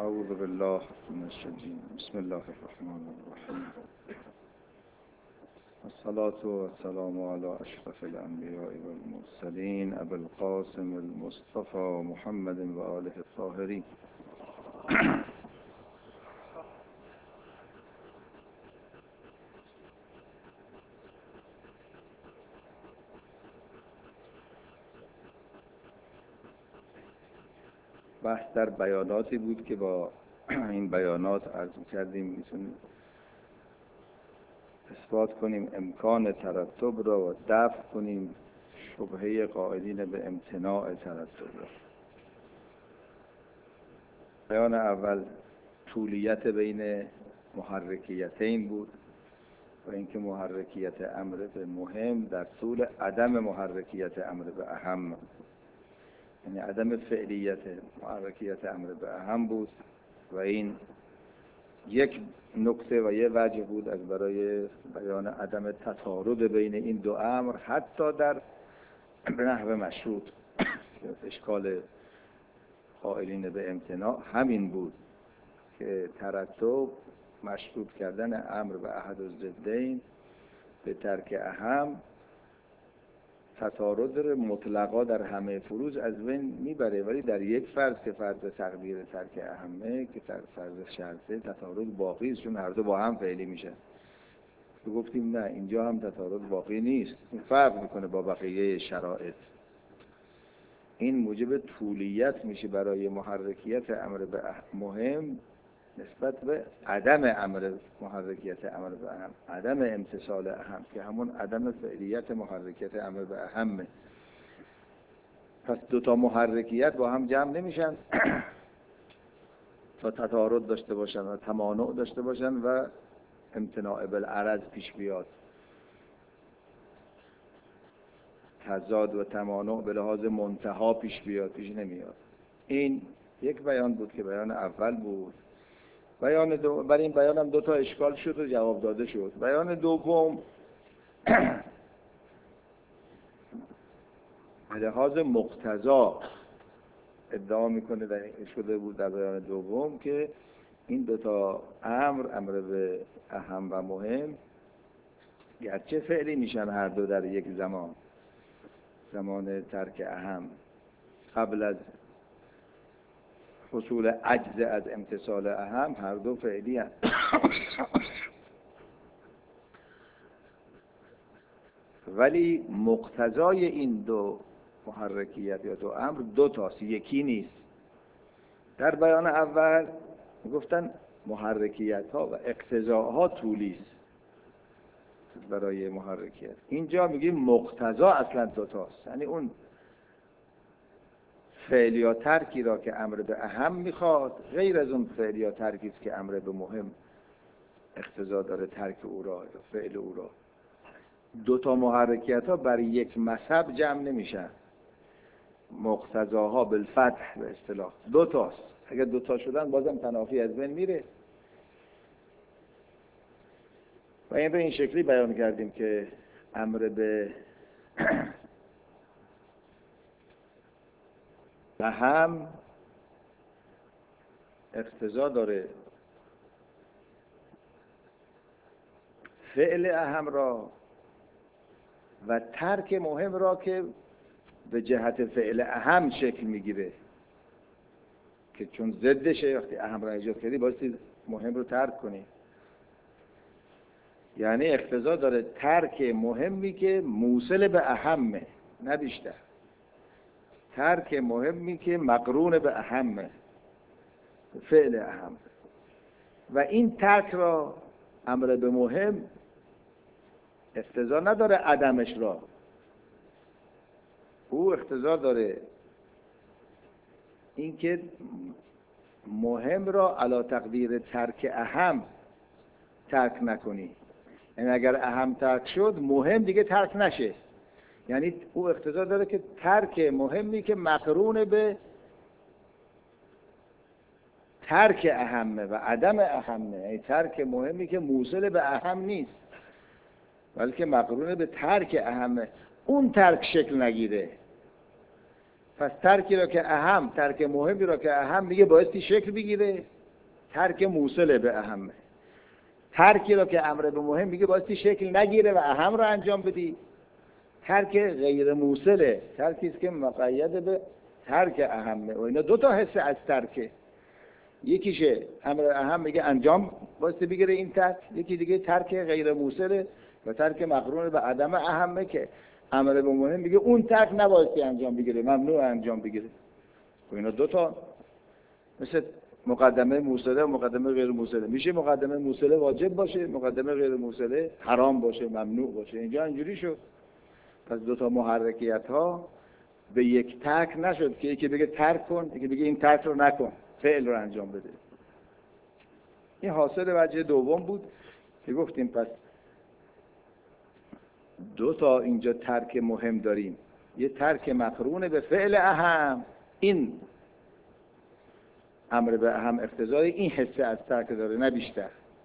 اعوذ بالله من الشیطان بسم الله الرحمن الرحیم الصلاة والسلام على اشرف الانبیاء والمرسلین ابی القاسم المصطفى محمد و آله الطاهرین. بحث در بیاناتی بود که با این بیانات عرض کردیم میتونیم اثبات کنیم امکان ترتب را و دفع کنیم شبهه قائلین به امتناع ترتب را. بیان اول طولیت بین محرکیتین بود و اینکه محرکیت امر به مهم در طول عدم محرکیت امر به اهم، یعنی عدم فعلیت محرکیت امر به اهم بود و این یک نکته و یک وجه بود از برای بیان عدم تطارد بین این دو امر حتی در نحو مشروط. اشکال قائلین به امتناع همین بود که ترتب مشروط کردن امر به احد الضدین به ترک اهم تطارد مطلقا در همه فروض از بین میبره، ولی در یک فرض که فرض تقدیر ترک اهمه که فرض شرطه تطارد باقی است، چون هر دو با هم فعلی میشن. گفتیم نه، اینجا هم تطارد باقی نیست، این فرق میکنه با بقیه شرایط. این موجب طولیت میشه برای محرکیت امر به مهم نسبت به عدم امر محرکیت امر به اهم، عدم امتصال اهم که همون عدم فعلیت محرکیت امر به اهمه. پس دوتا محرکیت با هم جمع نمیشن تا تطارد داشته باشن و تمانع داشته باشن و امتناع بالعرض پیش بیاد. تضاد و تمانع به لحاظ منتها پیش بیاد، پیش نمیاد. این یک بیان بود که بیان اول بود. بیان دو، برای این بیان هم دو تا اشکال شد و جواب داده شد. بیان دوم به لحاظ مقتضا ادعا میکنه در شده بود در بیان دوم که این دو تا امر به اهم و مهم گرچه فعلی میشن هر دو در یک زمان ترک اهم قبل از حصول عجز از امتصال اهم، هر دو فعلی هست. ولی مقتضای این دو محرکیت یا دو امر دو تاست، یکی نیست. در بیان اول گفتن محرکیت ها و اقتضاها طولی است برای محرکیت. اینجا میگیم مقتضا اصلا دو تاست، یعنی اون فعل یا ترکی را که امر به اهم میخواد غیر از اون فعل یا ترکی است که امر به مهم اقتضا داره ترک او را یا فعل او را. دو تا محرکیت ها برای یک مذهب جمع نمیشن. مقتضاها بالفتح به اصطلاح دو تاست. اگر دو تا شدن بازم تنافی از بین میره. و این رو این شکلی بیان کردیم که امر به اهم اقتضا داره فعل اهم را و ترک مهم را که به جهت فعل اهم شکل میگیره، که چون ضدشه وقتی اهم را ایجاد کردی بایستی مهم رو ترک کنی. یعنی اقتضا داره ترک مهمی که موصل به اهمه، نه بیشتر. ترک مهمی که مقرون به اهمه، فعل اهم. و این ترک را امر به مهم اقتضا نداره عدمش را، او اقتضا داره اینکه مهم را علی تقدیر ترک اهم ترک نکنی. یعنی اگر اهم ترک شد مهم دیگه ترک نشه. یعنی او اقتضا داره که ترک مهمی که مقرون به ترک اهمه و عدم اهمه، یعنی ترک مهمی که موصل به اهم نیست بلکه مقرون به ترک اهمه، اون ترک شکل نگیره. پس ترکی را که اهم، ترک مهمی را که اهم میگه بایستی شکل بگیره، ترک موصل به اهمه. ترکی را که امر به مهم میگه بایستی شکل نگیره و اهم را انجام بدی. ترک غیر موصله، ترکی است که مقید به ترک اهمه. و اینا دو تا حصه از ترکه. یکیشه امر اهم میگه انجام بایستی بگیره این ترک، یکی دیگه ترک غیر موصله و ترک مقرون به عدم اهمه که امر به مهم میگه اون ترک نبایستی انجام بگیره، ممنوع انجام بگیره. و اینا دو تا مثل مقدمه موصله و مقدمه غیر موصله. میشه مقدمه موصله واجب باشه، مقدمه غیر موصله حرام باشه، ممنوع باشه. اینجا اینجوری شد. پس دو تا محرکیت ها به یک ترک نشد که یکی بگه ترک کن، یکی بگه این ترک رو نکن، فعل رو انجام بده. این حاصل وجه دوم بود که گفتیم پس دو تا اینجا ترک مهم داریم. یه ترک مقرون به فعل اهم، این امر به اهم اقتضای این حصه از ترک داره، نه بیشتر.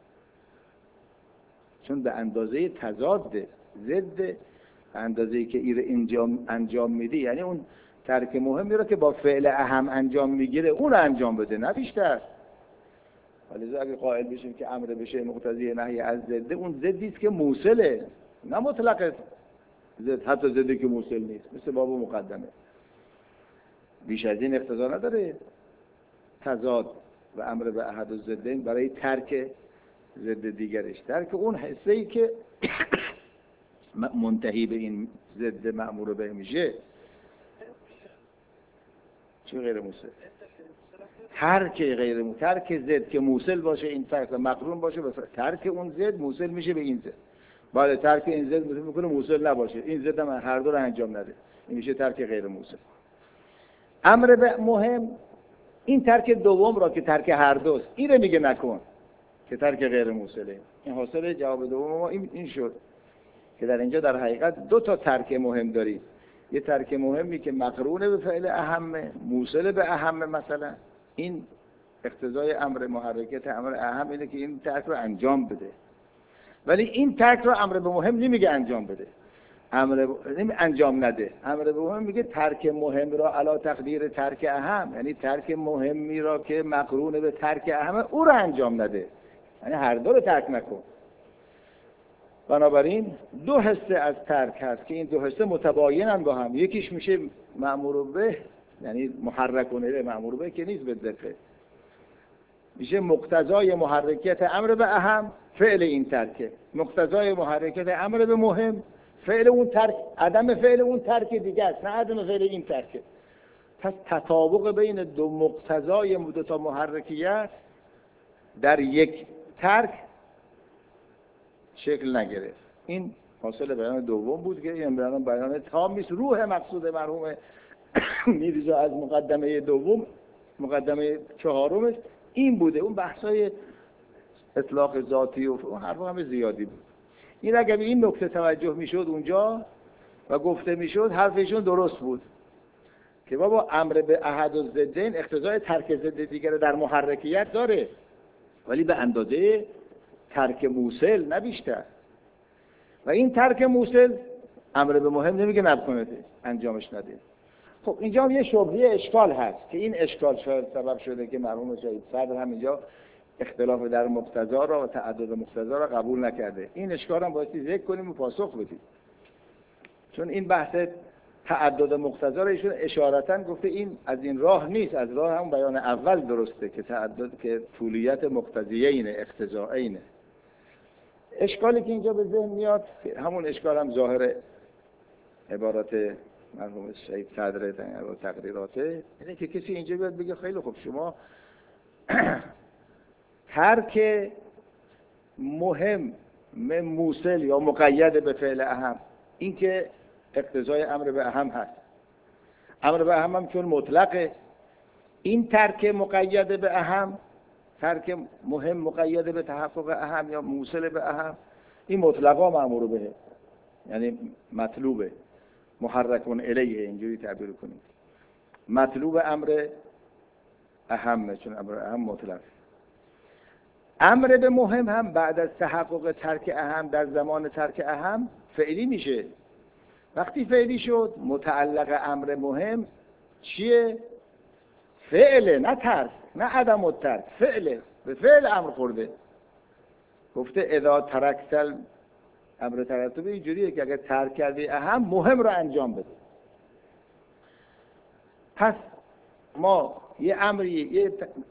چون به اندازه تضاد ضد، به اندازه‌ای که این انجام میدی، یعنی اون ترک مهمی رو که با فعل اهم انجام میگیره اون رو انجام بده، نه بیشتر. ولی اگه قائل بشیم که امر بشه مقتضی نهی از ضد، اون ضدی است که موصله، نه مطلق ضد، حتی ضدی که موصل نیست، مثل باب مقدمه. بیش از این اقتضا نداره تضاد و امر به احد و ضدین برای ترک ضد دیگرش. ترک اون حصه‌ای که منتهی به این ضد مأمور به میشه. چه غیر موصل؟ ترک غیر موصل، ترک ضد که موصل باشه، این ترک مقرون باشه، ترک اون ضد موصل میشه به این ضد. بله ترک این ضد میکنه موصل نباشه، این ضد هم هر دو رو انجام نده، این میشه ترک غیر موصل. امر به مهم این ترک دوم را که ترک هر دوست، این رو میگه نکن که ترک غیر موصله. این حاصل جواب دوم ما این شد که در اینجا در حقیقت دو تا ترک مهم داریم. یه ترک مهمی که مقرونه به فعل اهمه، موصل به اهمه، مثلا این اقتضای امر محرکت امر اهم اینه که این ترک رو انجام بده. ولی این ترک رو امر به مهم نمیگه انجام بده، انجام نده. امر به مهم میگه ترک مهم را علی تقدیر ترک اهم، یعنی ترک مهمی را که مقرونه به ترک اهمه او رو انجام نده، یعنی هر دو رو ترک نکن. بنابراین دو حصه از ترک هست که این دو حصه متباینن با هم. یکیش میشه مأمور به، یعنی محرک کنه مأمور به که نیست به دقیقه، میشه مقتضای محرکیت امر به اهم فعل این ترکه، مقتضای محرکیت امر به مهم فعل اون ترک، عدم فعل اون ترک دیگه است، نه عدم فعل این ترکه. پس تطابق بین دو مقتضای دو تا محرکیت در یک ترک شکل نگرفت. این حاصل بیان دوم بود که این بیان تام نیست. روح مقصود مرحوم میرزا از مقدمه دوم، مقدمه چهارم این بوده. اون بحثای اطلاق ذاتی و اون حرفا همه زیادی بود. این اگر به این نکته توجه میشد اونجا و گفته میشد حرفشون درست بود که بابا امر به احد و ضدین اقتضای ترک ضد دیگر در محرکیت داره، ولی به اندازه ترک موصل نه بیشتر. و این ترک موصل امر به مهم نمیگه نکنه، انجامش نده. خب اینجا هم یه شبهه اشکال هست که این اشکال شاید سبب شده که مرحوم شهید صدر هم اینجا اختلاف در مقتضا را و تعدد مقتضا را قبول نکرده. این اشکال هم باید ذکر کنیم و پاسخ بدیم، چون این بحث تعدد مقتضا را ایشون اشارتاً گفته این از این راه نیست، از راه هم بیان اول درسته که تعدد که طولیت مقتضیه اینه، اقتضاعینه. اشکالی که اینجا به ذهن میاد همون اشکال هم ظاهر عبارات مرحوم شهید صدر و تقریراته، اینه که کسی اینجا بیاد بگه خیلی خوب شما ترک مهم موصل یا مقید به فعل اهم، این که اقتضای امر به اهم هست، امر به اهم هم چون مطلقه، این ترک مقید به اهم، ترک مهم مقید به تحقق اهم یا موصل به اهم، این مطلقا مأمور بهه، یعنی مطلوبه، محرکون الیه، اینجوری تعبیر کنیم. مطلوب امر اهمه چون امر اهم مطلق. امر به مهم هم بعد از تحقق ترک اهم در زمان ترک اهم فعلی میشه. وقتی فعلی شد متعلق امر مهم چیه؟ فعله، نه ترک، نه عدم الترک، فعله، به فعل امر خورده. گفته اذا ترکتل امر ترتبه اینجوریه که اگر ترک کردی اهم، مهم رو انجام بده. پس ما یه امری، یه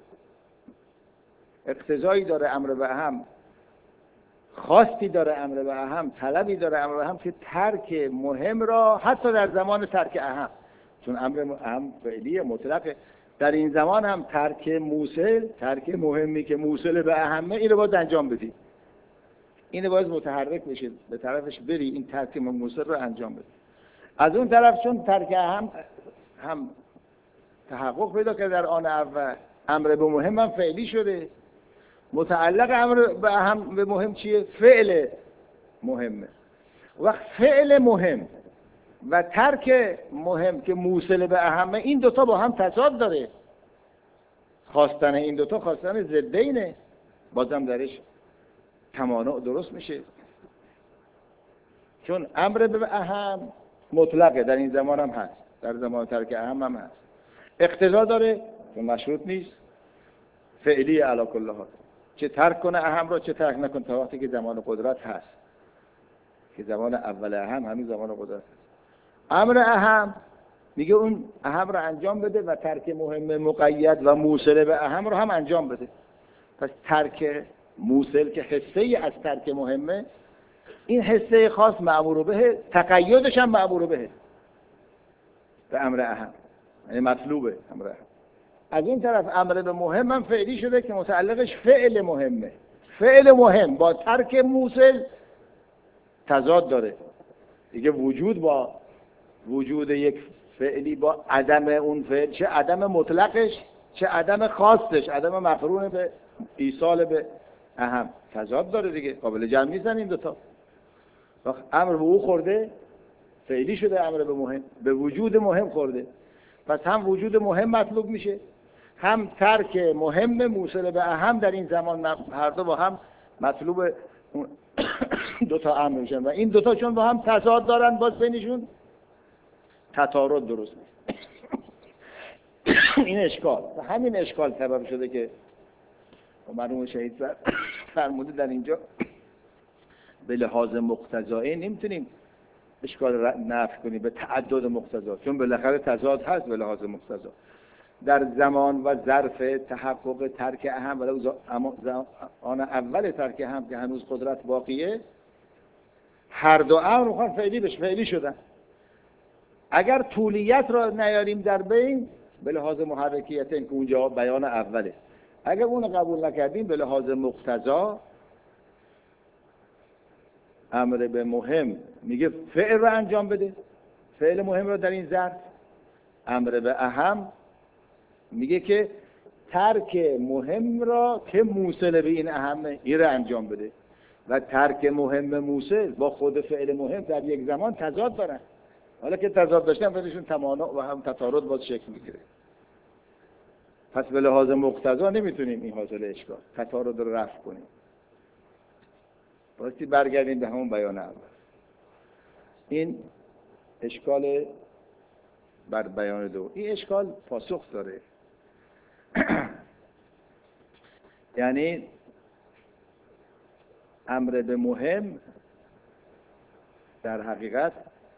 اقتضایی داره امر به اهم، خواستی داره امر به اهم، طلبی داره امر به اهم که ترک مهم را حتی در زمان ترک اهم، چون امر اهم فعلیه مطلقه، در این زمان هم ترک موصل، ترک مهمی که موصل به اهمه، این رو باید انجام بدی، این باید متحرک بشه به طرفش بری، این ترک موصل رو انجام بدی. از اون طرف چون ترک اهم هم تحقق پیدا کرد در آن اول، امر به مهم هم فعلی شده، متعلق امر به اهم به مهم چیه؟ فعل مهمه. وقت فعل مهم و ترک مهم که موصل به اهمه، این دوتا با هم تضاد داره. خواستن این دوتا خواستن ضدینه، بازم درش تمانع درست میشه. چون امر به اهم مطلقه، در این زمان هم هست، در زمان ترک اهم هم هست. اقتضا داره که مشروط نیست، فعلی علی کل حال، چه ترک کنه اهم رو چه ترک نکنه، تا وقتی که زمان قدرت هست، که زمان اول اهم همین زمان قدرت هست. امر اهم میگه اون اهم رو انجام بده و ترک مهم مقید و موصل به اهم رو هم انجام بده. پس ترک موصل که حصه ای از ترک مهمه، این حصه خاص مأمور به، تقیدش هم مأمور به امر اهم، یعنی مطلوبه امر اهم. از این طرف امر به مهم هم فعلی شده که متعلقش فعل مهمه. فعل مهم با ترک موصل تضاد داره دیگه، وجود با وجود یک فعلی با عدم اون فعل، چه عدم مطلقش چه عدم خاصش، عدم مقرون به ایصال به اهم، تضاد داره دیگه، قابل جمع نیستن این دوتا. وقت امر به او خورده فعلی شده، امر به مهم به وجود مهم خورده، پس هم وجود مهم مطلوب میشه، هم ترک مهم موصل به اهم در این زمان، هر دو با هم مطلوب دوتا امر میشن و این دوتا چون با هم تضاد دارن، باز بینشون تطارد درست میشه. این اشکال و همین اشکال سبب شده که مرحوم شهید فرموده در اینجا به لحاظ مقتضایی نمیتونیم اشکال نفی کنیم به تعدد مقتضا، چون بالاخره تضاد هست به لحاظ مقتضا در زمان و ظرف تحقق ترک اهم، ولی آن اول ترک اهم که هنوز قدرت باقیه، هر دو امر میخوان فعلی بشه، فعلی شدن. اگر طولیت را نیاریم در بین به لحاظ محرکیت، این که اونجا بیان اوله، اگر اون قبول نکردیم به لحاظ مقتضا، امر به مهم میگه فعل رو انجام بده، فعل مهم رو در این ظرف. امر به اهم میگه که ترک مهم را که موصل به این اهمه، این رو انجام بده. و ترک مهم موصل با خود فعل مهم در یک زمان تضاد دارن، حالا که تضاد داشتن بینشون تمانع و هم تطارد باز شکل میگیره. پس به لحاظ مقتضا نمیتونیم این حاصل اشکال تطارد رو رفع کنیم. باستی برگردیم به همون بیان اول. این اشکال بر بیان دو، این اشکال پاسخ داره. یعنی امر به مهم در حقیقت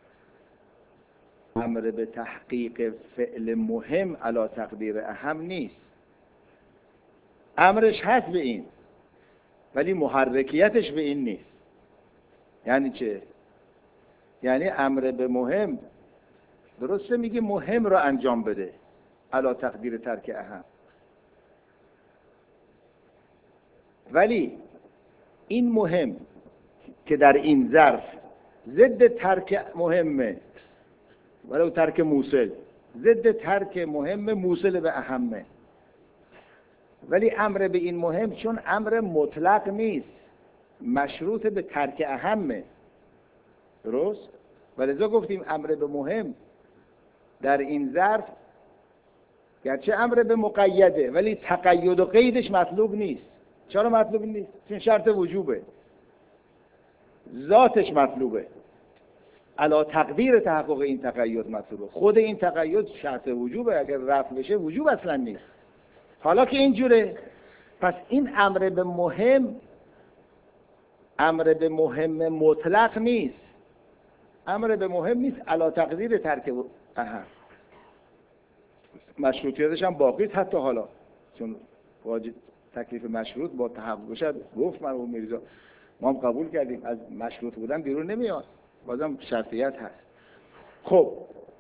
امر به تحقیق فعل مهم علی تقدیر اهم نیست. امرش هست به این، ولی محرکیتش به این نیست. یعنی چه؟ یعنی امر به مهم درسته میگه مهم رو انجام بده علی تقدیر ترک اهم، ولی این مهم که در این ظرف ضد ترک مهمه، ولو ترک موصل، ضد ترک مهم موصل به اهمه، ولی امر به این مهم چون امر مطلق نیست، مشروط به ترک اهمه، درست؟ ولذا گفتیم امر به مهم در این ظرف گرچه امر به مقیده، ولی تقید و قیدش مطلوب نیست. چرا مطلوب نیست؟ چون شرط وجوبه، ذاتش مطلوبه. علا تقدیر تحقق این تقید مطلوبه. خود این تقید شرط وجوبه، اگر رفع بشه وجوب اصلا نیست. حالا که اینجوره، پس این امر به مهم مطلق نیست. امر به مهم نیست علا تقدیر ترک اهم. مشروطیتش هم باقی است حتی حالا، چون واجب تکلیف مشروط با تحقق شد. گفت مرحوم میرزا ما هم قبول کردیم، از مشروط بودن بیرون نمیاد، بازم شرطیت هست. خب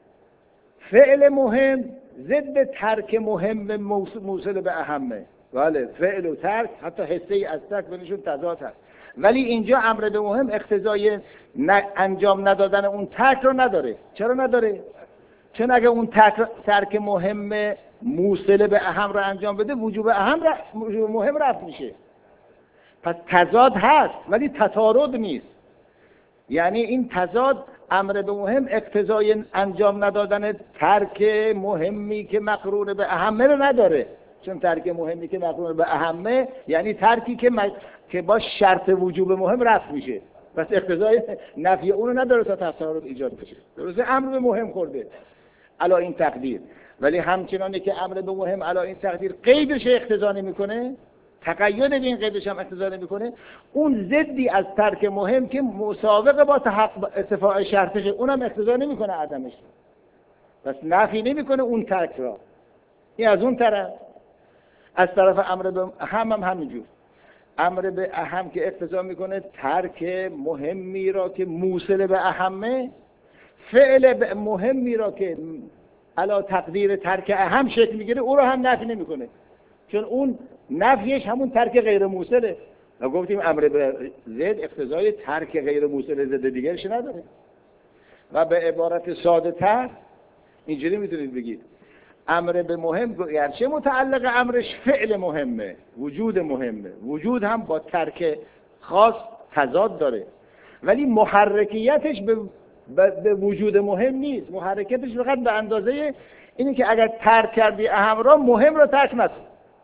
فعل مهم ضد ترک مهم موصل به اهمه. بله، فعل و ترک حتی حصه ای از ترک بینشون تضاد هست، ولی اینجا امر به مهم اقتضای انجام ندادن اون ترک رو نداره. چرا نداره؟ چون اگه اون ترک مهم موصل به اهم رو انجام بده، وجوب مهم رفع میشه. پس تضاد هست ولی تضاد نیست. یعنی این تضاد امر به مهم اقتضای انجام ندادن ترک مهمی که مقرون به اهمه رو نداره. چون ترک مهمی که مقرون به اهمه یعنی ترکی که با شرط وجوب مهم رفع میشه، پس اقتضای نفی اون رو نداره تا تضاد ایجاد بشه. درسته امر به مهم خورده علا این تقدیر، ولی همچنانی که امر به مهم علا این تقدیر قیدش اقتضا نمیکنه، تقید این قیدش هم اقتضا نمیکنه، اون ضدی از ترک مهم که مسابقه با ارتفاع شرطشه اونم اقتضا نمیکنه عدمش، پس نفی نمیکنه اون ترک را. این از اون طرف. از طرف امر به اهم هم همینجور. امر به اهم که اقتضا میکنه ترک مهمی را که موصل به اهمه، فعل به مهمی را که علا تقدیر ترک اهم شکل میگیره او را هم نفی نمیکنه، چون اون نفیش همون ترک غیر موصله. و گفتیم امر به زد اقتضای ترک غیر موصل زد دیگرش نداره. و به عبارت ساده تر اینجوری میتونید بگید امر به مهم گرچه متعلق امرش فعل مهمه، وجود مهمه، وجود هم با ترک خاص تضاد داره، ولی محرکیتش به وجود مهم نیست. محرکیتش فقط به اندازه اینه که اگر ترک کردی اهم را، مهم را ترک نکن.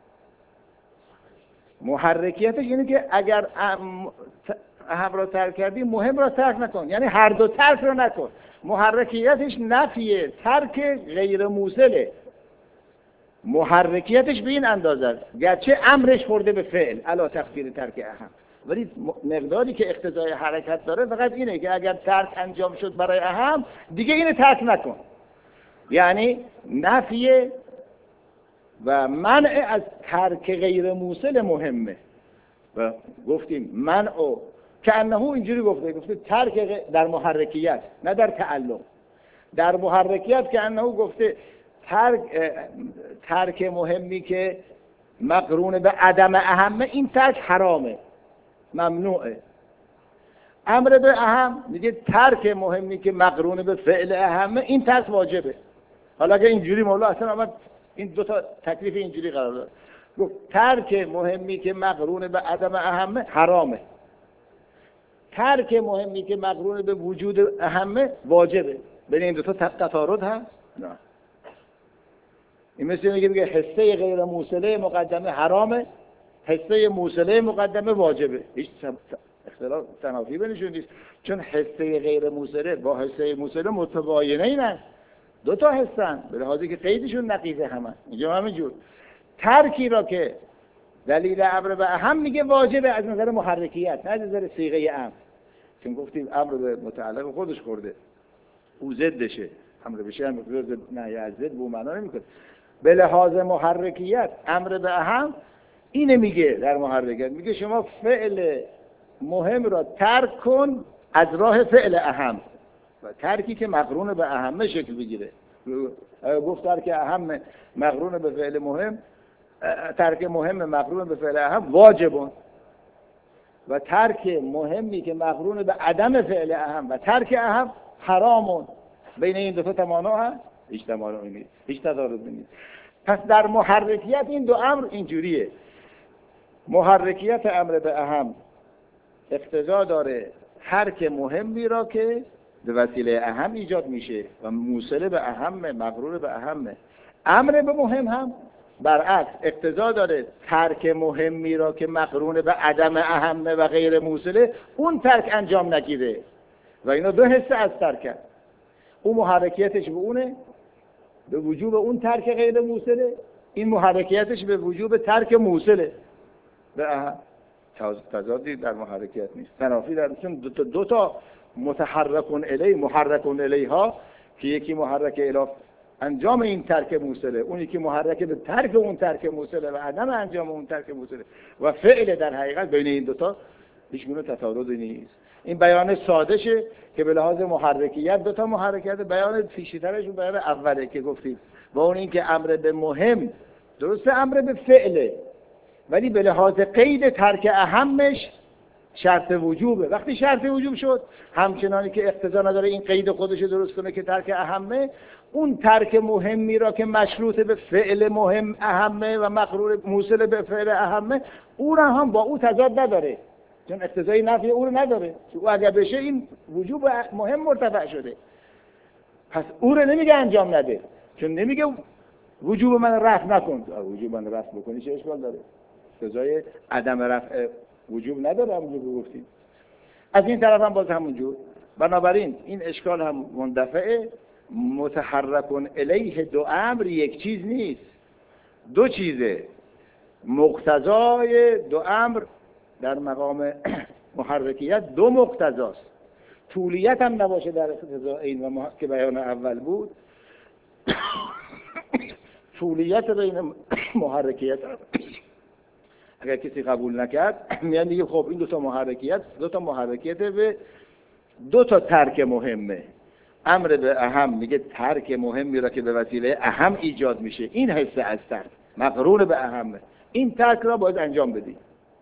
محرکیتش اینه که اگر اهم را ترک کردی، مهم را ترک نکن، یعنی هر دو ترک را نکن. محرکیتش نفیه، ترک غیر موصله. محرکیتش به این اندازه است، گرچه امرش خورده به فعل علا تقدیر ترک اهم، ولی مقداری که اقتضای حرکت داره فقط اینه که اگر ترک انجام شد برای اهم، دیگه اینو ترک نکن. یعنی نفی و منع از ترک غیر موصل مهمه. و گفتیم منع که انه اینجوری گفته ترک در محرکیت نه در تعلق. در محرکیت که انه گفته ترک مهمی که مقرون به عدم اهمه، این ترک حرامه، ممنوعه. امر به اهم میگه ترک مهمی که مقرون به فعل اهمه، این ترک واجبه. حالا که اینجوری مولا اصلا آمد این دو تا تکلیف اینجوری قرار داد، گفت ترک مهمی که مقرون به عدم اهمه حرامه، ترک مهمی که مقرون به وجود اهمه واجبه. بین این دو تا تضاد هست؟ نه. این مثل میگه حصه غیر موصله مقدمه حرامه، حصه موصله مقدمه واجبه. هیچ اختلاف تنافی بینشون نیست، چون حصه غیر موصله با حصه موصله متباینه اینن، دو تا هستن به لحاظی که قیدشون نقیضه همه. اینجا همینجور ترکی را که دلیل امر به اهم میگه واجبه از نظر محرکیت، نه از نظر صیغه امر، چون گفتیم امر به متعلق خودش خورده، او ضدشه. امر بشه هم نه از ضد به معنا نمیکنه. به لحاظ محرکیت امر به اهم اینه میگه، در محرکیت میگه شما فعل مهم را ترک کن از راه فعل اهم، و ترکی که مقرون به اهمه شکل بگیره. گفت ترک اهم مقرون به فعل مهم، ترک مهم مقرون به فعل اهم واجبون، و ترک مهمی که مقرون به عدم فعل اهم و ترک اهم حرامون. بین این دو تا تمانا هست؟ هیچ تمانایی نیست، هیچ تضادی نیست. پس در محرکیت این دو امر اینجوریه. محرکیت امر به اهم اقتضا داره ترک مهمی را که به وسیله اهم ایجاد میشه و موصله به اهم، مقرون به اهمه. امر به مهم هم برعکس اقتضا داره ترک مهمی را که مقرون به عدم اهمه و غیر موصله، اون ترک انجام نگیره. و اینا دو حصه از ترک. اون محرکیتش به اونه، به وجوب اون ترک غیر موصله، این محرکیتش به وجوب ترک موصله. به تضادی در محرکیت نیست، تنافی در چون دو تا متحرکون الی محرکون الیها که یکی محرک الی انجام این ترک موصله، اون یکی محرک به ترک اون ترک موصله و عدم انجام اون ترک موصله و فعل در حقیقت بین این دو تا هیچ گونه تضادی نیست. این بیان ساده شه که به لحاظ محرکیت دو تا محرکیت، بیان پیشی‌ترش بیان اوله که گفتیم با اون اینکه امر به مهم درسته امر به فعله، ولی به لحاظ قید ترک اهمش شرط وجوبه. وقتی شرط وجوب شد همچنانی که اقتضا نداره این قید خودش درست کنه که ترک اهمه، اون ترک مهمی را که مشروط به فعل مهم اهمه و مقرون موصل به فعل اهمه، اون هم با او تضاد نداره، چون اقتضای نفی او رو نداره. او اگر بشه این وجوب مهم مرتفع شده، پس او رو نمیگه انجام نده، چون نمیگه وجوب من رفع نکن. وجوب من رفع بکنی چه اشکال داره؟ اقتضای عدم رفع وجوب نداره، همونجور که گفتیم. از این طرف هم باز همونجور. بنابراین این اشکال هم مندفعه. متحرکون الیه دو امر یک چیز نیست، دو چیزه. مقتضای دو امر در مقام محرکیت دو مقتضاست. طولیت هم نباشه در اقتضا این و که بیان اول بود. طولیت بین محرکیت اگر کسی قبول نکرد میان دیگه خب این دو تا محرکیت به دو تا ترک مهمه. امر به اهم میگه ترک مهمی را که به وسیله اهم ایجاد میشه، این حصه از ترک مقرون به اهمه، این ترک را باید انجام بدی.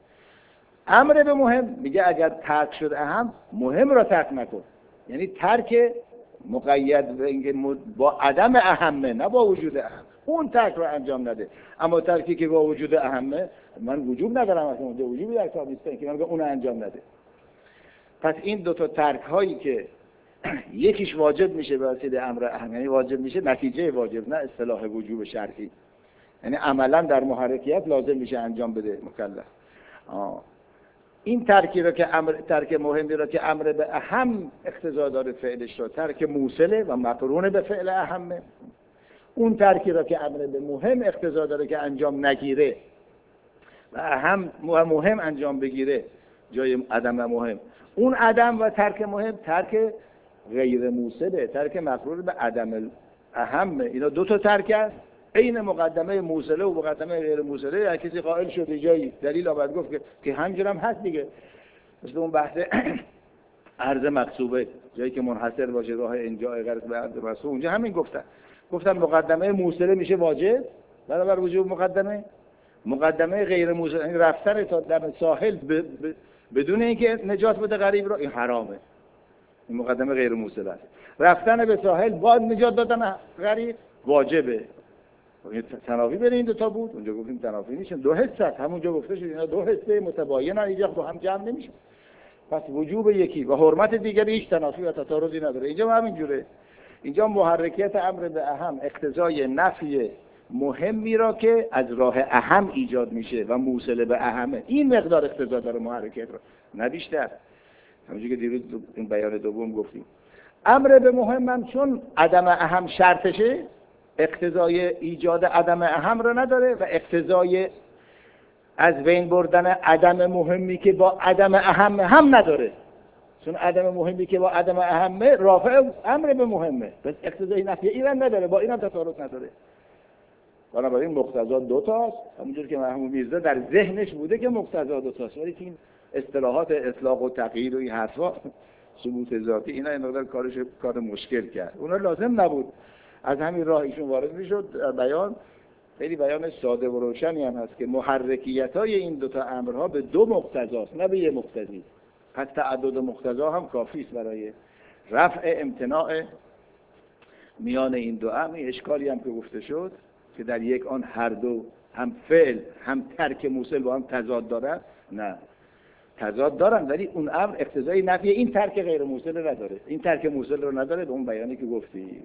امر به مهم میگه اگر ترک شد اهم، مهم را ترک نکن، یعنی ترک مقید به اینکه با عدم اهمه نه با وجود اهم، اون ترک را انجام نده. اما ترکی که با وجود اهمه من وجوب ندارم، اصلا اونجا وجوبی در کار نیست که من بگم اون انجام نده. پس این دو تا ترک هایی که یکیش واجب میشه به وسیله امر اهم، یعنی واجب میشه نتیجه واجب، نه اصطلاح وجوب شرعی، یعنی عملا در محرکیت لازم میشه انجام بده مکلف. این ترکی را که ترک مهمی را که امر به اهم اقتضا داره فعلش را ترک موصله و مقرون به فعل اهمه، اون ترکی را که امر به مهم اقتضا داره که انجام نگیره و اهم و مهم انجام بگیره جای عدم و مهم، اون عدم و ترک مهم ترک غیر موصله، ترک مقرون به عدم اهمه. اینا دو تا ترک است، عین مقدمه موصله و مقدمه غیر موصله. هر کسی قائل شده جایی دلیل آورد گفت که همینجوری هم هست دیگه، مثل اون بحث عرض مقصوبه، جایی که منحصر باشه راه انجاء غرض به عرض مقصوبه، اونجا همین گفتن مقدمه موصله میشه واجب برابر وجوب مقدمه غیر موصله، یعنی رفتن تا در ساحل بدون اینکه نجات بده غریب را، این حرامه، این مقدمه غیر موصله است. رفتن به ساحل با نجات دادن غریب واجبه. تنافی بین این دو تا بود، اونجا گفتیم تنافی نیست، دو حصه است، همونجا گفته شد اینا دو حصه متباینن، اینجا با هم جمع نمیشه. پس وجوب یکی و حرمت دیگری هیچ تنافی و تطارضی نداره. اینجا هم همینجوره. اینجا محرکیت امر به اهم اقتضای نفی مهمی را که از راه اهم ایجاد میشه و موصل به اهمه، این مقدار اقتضا داره محرکیت را، نه بیشتر. همونجوری که دیروز این بیان دوم گفتیم. امر به مهم هم چون عدم اهم شرطشه، اقتضای ایجاد عدم اهم را نداره و اقتضای از بین بردن عدم مهمی که با عدم اهم هم نداره، چون عدم مهمی که با عدم اهمه رافع امر به مهمه، پس اقتضای نفی این نداره، با این هم تطابق نداره. بنابراین مقتضا دو تاست، همونجور که محمود میرزا در ذهنش بوده که مقتضا دو تاست، ولی این اصطلاحات اطلاق و تقیید و این حرفا ثبوت ذاتی اینا این مقدار کار مشکل کرد، اونا لازم نبود. از همین راه ایشون وارد میشد بیان. خیلی بیان ساده و روشنی هم هست که محرکیت‌های این دو تا امرها به دو مقتضاست نه به یک مقتضی. پس تعدد مقتضا هم کافی است برای رفع امتناع میان این دو امر. اشکالی هم که گفته شد که در یک آن هر دو هم فعل هم ترک موصل با هم تضاد دارن، نه تضاد دارن، ولی اون امر اقتضای نفی این ترک غیر موصل نداره، این ترک موصل رو نداره. به اون بیانی که گفتی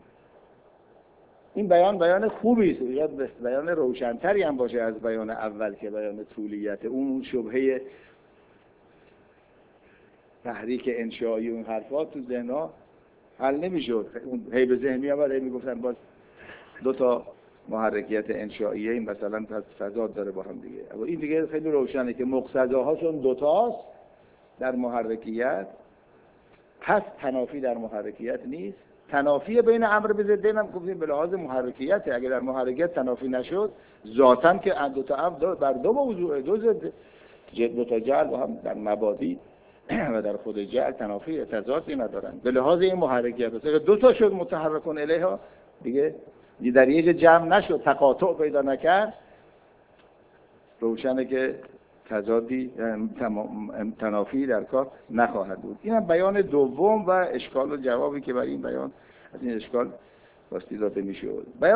این بیان خوبی است، یا بیان روشن‌تری هم باشه از بیان اول که بیان طولیت. اون شبهه تحریک انشایی و این حرفات تو ذهن‌ها حل نمی‌شد. اون هی به ذهن می‌آمد، هی می‌گفتن باز دو تا محرکیت انشائیه این مثلا تضاد داره با هم دیگه. اما این دیگه خیلی روشنه که مقتضاهاشون دوتاست در محرکیت، پس تنافی در محرکیت نیست. تنافی بین امر به ضدین هم گفتیم به لحاظ محرکیت، اگر در محرکیت تنافی نشد ذاتاً که دو تا امر بر دو موضوع دو ضد، دو تا جعل با هم در مبادی و در خود جعل تنافی تضادی ندارن. به لحاظ این محرکیت اگر دو تا شد متحرکون الیها دیگه در یه جمع نشد، تقاطع پیدا نکرد، روشنه که تضادی تنافی در کار نخواهد بود. اینم بیان دوم و اشکال و جوابی که برای این بیان از این اشکال واسطه داده میشه.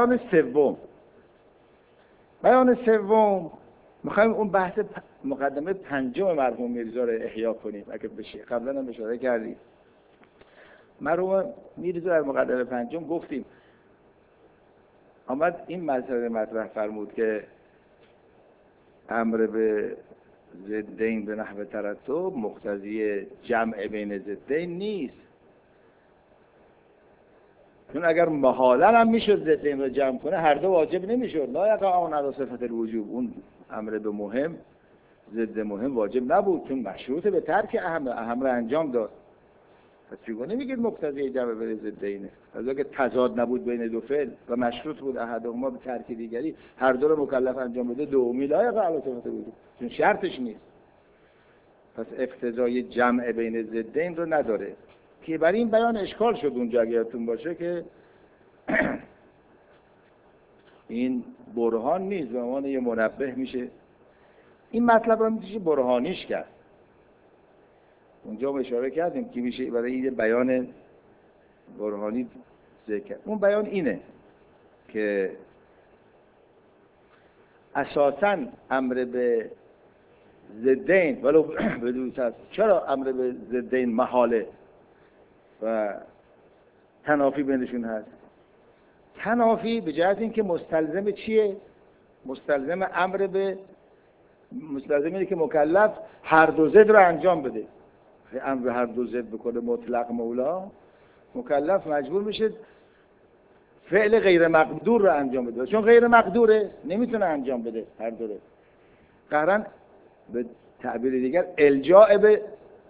بیان سوم میخوایم اون بحث مقدمه پنجم مرحوم میرزا رو احیا کنیم. اگه بشه قبلا هم اشاره کردیم، مرحوم میرزا در مقدمه پنجم گفتیم آمد این مسئله مطرح فرمود که امر به ضدین به نحو ترتب مقتضی جمع بین ضدین نیست، چون اگر محالا هم میشد ضدین رو جمع کنه هر دو واجب نمیشد. لا یقع علی صفت الوجوب، اون امر به مهم ضد مهم واجب نبود چون مشروط به ترک اهم رو انجام داد. پس چگونه میگید مقتضی جمع بین ضدینه؟ از اگه تضاد نبود بین دو فعل و مشروط بود احدهما به ترک دیگری، هر دو رو مکلف انجام بده، دومی لا یقع علی صفت الوجوب چون شرطش نیست. پس اقتضای جمع بین ضدین رو نداره که برای این بیان اشکال شد اونجا اگه یادتون باشه که این برهان نیست، به عنوان یه منبه میشه این مطلب رو میشه برهانیش کرد. اونجا اشاره کردیم که میشه برای یه بیان برهانی ذکر. اون بیان اینه که اساساً امر به ضدین ولو بدون هست. چرا امر به ضدین محاله و تنافی بینشون هست؟ تنافی به جهت اینکه مستلزم چیه؟ مستلزم اینه که مکلف هر دو ضد رو انجام بده. امر هر دو ضد بکنه مطلق مولا، مکلف مجبور میشه فعل غیر مقدور رو انجام بده، چون غیر مقدوره نمیتونه انجام بده هر دو رو. قرن به تعبیر دیگر الجاء به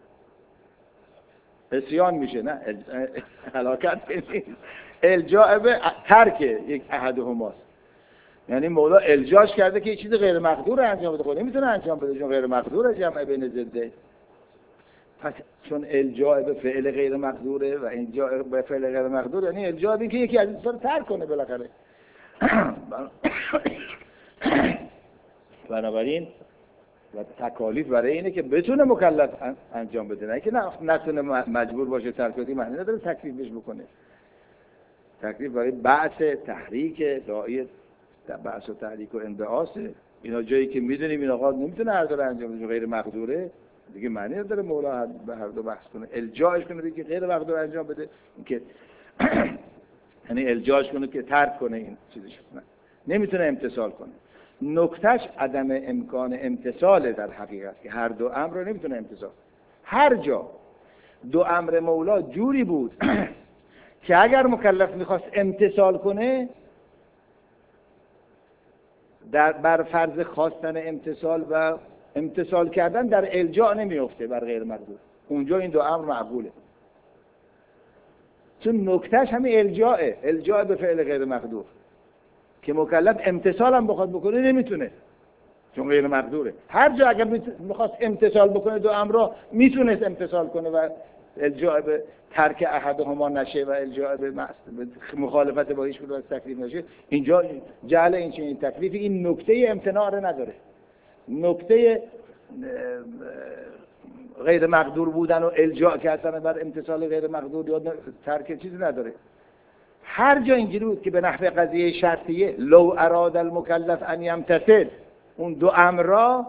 عصیان میشه، نه هلاکت نیست، الجاء به ترک یک احدهماست. یعنی مولا الجاش کرده که یه چیز غیر مقدور رو انجام بده، خود نمیتونه انجام بده چون غیر مقدوره جمع بین ضده. پس چون الجاء به فعل غیر مقدوره و الجاء به فعل غیر مقدور یعنی الجاء به اینکه یکی از این رو ترک کنه بالاخره. بنابراین و تکالیف برای اینه که بتونه مکلف انجام بده، نه که نتونه مجبور باشه ترک کنه. معنی نداره تکلیفش بکنه. تکلیف برای بعث تحریک داعی بعث و تحریک و انبعاث، اینا جایی که میدونیم این آقا نمیتونه هر دو رو انجام بده غیر مقدوره دیگه، معنی نداره مولا به هر دو بحث کنه، الجاش کنه بگه غیر مقدور انجام بده، اینکه یعنی الجاش کنه که ترک کنه این چیزش نمیتونه امتثال کنه. نکتهش عدم امکان امتثال در حقیقت که هر دو امر رو نمیتونه امتثال. هر جا دو امر مولا جوری بود که اگر مکلف میخواست امتثال کنه بر فرض خواستن امتثال و امتثال کردن در الجاء نمیفته بر غیر مقدور، اونجا این دو امر معقوله. چون نکتهش همین الجاء به فعل غیر مقدور که مکلف امتثال هم بخواد بکنه نمیتونه چون غیر مقدوره. هر جا اگر میخواست امتثال بکنه دو امر را میتونست امتثال کنه و الجاء به ترک احدهما نشه و الجاء به مخالفت با هیچ کدوم از تکلیف نشه، اینجا جعل این تکلیف این نکته امتناع رو نداره. نکته غیر مقدور بودن و الجاء کردن بر امتثال غیر مقدور یا ترک چیزی نداره. هر جا اینجوری بود که به نحو قضیه شرطیه لو اراد المکلف ان یمتثل، اون دو امر را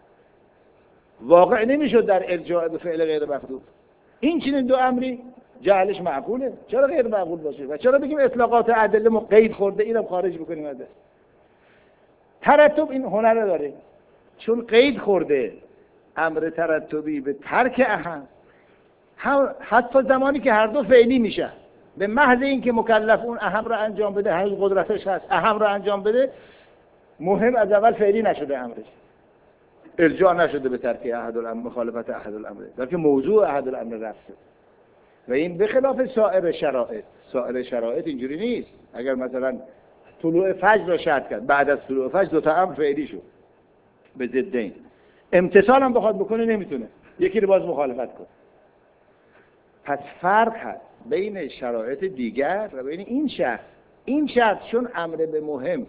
واقع نمیشد در الجاء به فعل غیر مقدور. این چنین دو امری جعلش معقوله، چرا غیر معقول باشه؟ و چرا بگیم اطلاقات ادله قید خورده اینو خارج بکنیم از ترتب؟ این هنر داره چون قید خورده امر ترتبی به ترک اهم حتی زمانی که هر دو فعلی میشه، به محض اینکه مکلف اون اهم را انجام بده، هنوز قدرتش هست اهم را انجام بده، مهم از اول فعلی نشده، امرش ارجاع نشده به ترک احدالامر، مخالفت احدالامر، بلکه موضوع احدالامر رفت شد. و این به خلاف سایر شرایط. سایر شرایط اینجوری نیست. اگر مثلا طلوع فجر را شرط کرد، بعد از طلوع فجر دو تا امر فعلی شد به ضدین، امتثال هم بخواد بکنه نمیتونه، یکی رو باز مخالفت کنه. پس فرق هست بین شرایط دیگر و بین این شرط. این شرط چون امر به مهم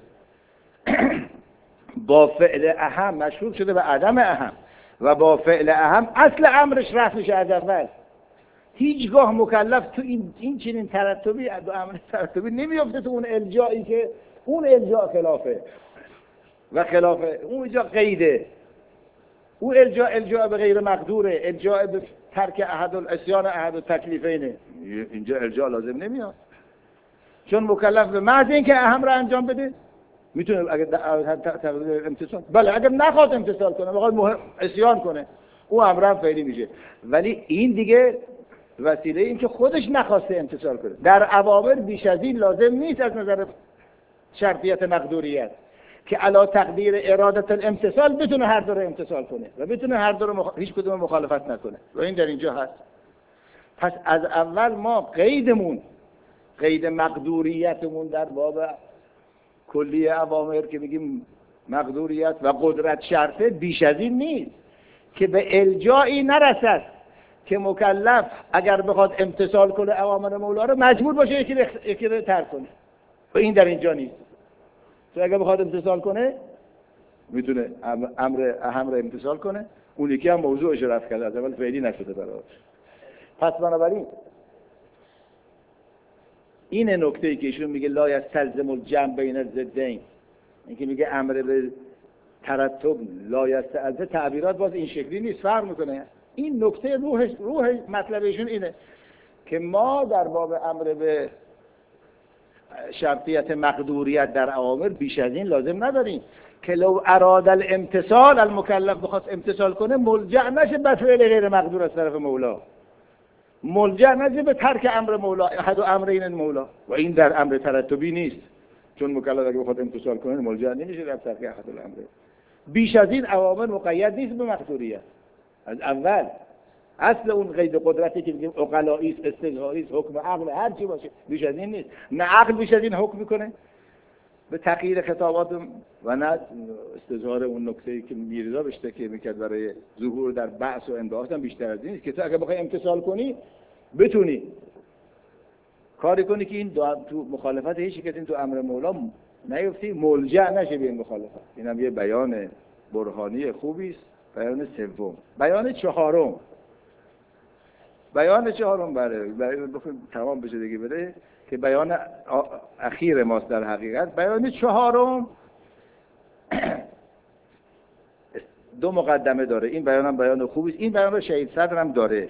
با فعل اهم مشروط شده به عدم اهم و با فعل اهم اصل امرش رفع میشه از اول. هیچگاه مکلف تو این چنین ترتبی دو امر ترتبی نمیافته، تو اون الجایی که اون الجا خلافه و خلاف اون الجا قیده، اون الجا به غیر مقدوره، الجا به ترک احد الاسیان احد التکلیفینه. اینجا الجا لازم نمیاد، چون مکلف به محض اینکه اهم را انجام بده میتونه اگر تقدیر امتثال، بله اگر نخواد امتثال کنه، بخواد اسیان کنه، او امر هم فعلی میشه. ولی این دیگه وسیله این که خودش نخواسته امتثال کنه. در اوامر بیش از این لازم نیست از نظر شرطیت مقدوریت که علا تقدیر ارادت الامتثال بتونه هر دو رو امتثال کنه و بتونه هر دو رو هیچ کدوم مخالفت نکنه، و این در اینجا هست. پس از اول ما قید مقدوریتمون در باب کلی اوامر که بگیم مقدوریت و قدرت شرطه بیش از این نیست که به الجایی نرسد که مکلف اگر بخواد امتثال کنه اوامر مولا رو مجبور باشه یکی رو ترک کنه، و این در اینجا نیست. تو اگر بخواد امتثال کنه میتونه امر اهم رو امتثال کنه، اون یکی هم موضوعش رو رفع کرده، از اول فعلی نشده براش. پس بنابراین این نکته‌ای که ایشون میگه لا یستلزم الجمع بین الضدین، اینکه میگه امر به ترتب لا یستلزم، تعبیرات باز این شکلی نیست، فرق میکنه. این نکته روح مطلب ایشون اینه که ما در باب امر به شرطیت مقدوریت در اوامر بیش از این لازم نداریم که لو اراد الامتثال، المکلف بخواد امتثال کنه ملجأ نشه به فعل غیر مقدور از طرف مولا، ملجأ نشه به ترک امر مولا، احد امرین المولا، و این در امر ترتبی نیست، چون مکلف اگه بخواد امتثال کنه ملجأ نمیشه در ترک احد الامر. بیش از این اوامر مقید نیست به مقدوریت از اول. اصل اون قید قدرتی که میگیم عقلائی است، استدعایی است، حکم عقل هر چی باشه بیش از این نیست. نه عقل بیش از این حکم میکنه به تغییر خطابات و نه استظهار اون نکته‌ای که میرزا بهش تکیه میکرد برای ظهور در بعث و انبعاث هم بیشتر از این نیست که تو اگه بخوای امتثال کنی بتونی کاری کنی که این تو مخالفت هیچ که این تو امر مولا نیفتی، ملجأ نشه به این مخالفت. اینم یه بیان برهانی خوبی است. بیان سوم. بیان چهارم برای بخوام تمام بشه دیگه بره که بیان اخیر ماست در حقیقت. بیان چهارم دو مقدمه داره. این بیان هم بیان خوبی است. این بیان رو شهید صدر هم داره.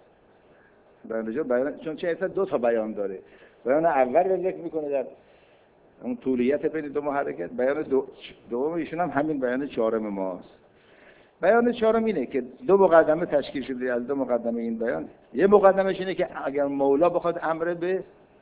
بیان چون شهید صدر دو تا بیان داره. بیان اول رو ذکر میکنه در اون طولیت بین دو محرکات. بیان دوم ایشون هم همین بیان چهارم ماست. بیان چهارم اینه که دو مقدمه تشکیل شده از دو مقدمه این بیان. یه مقدمش اینه که اگر مولا بخواد امر به